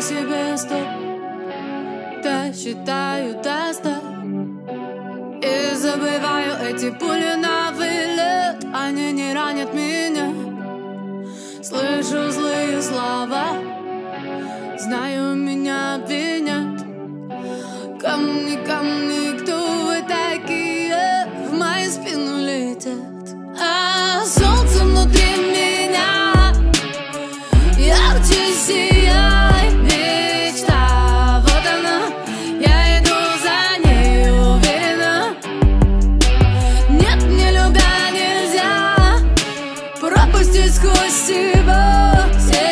говорю себе стоп, досчитаю до 100 и забываю эти пули на вылет. Они не ранят меня. Слышу злые слова, знаю, меня обвинят. Камни, камни, кто вы такие? В мою спину летят. А солнце внутри меня ярче сияет мечта. Вот она, я иду за ней уверенно. Нет, не любя нельзя пропустить сквозь себя.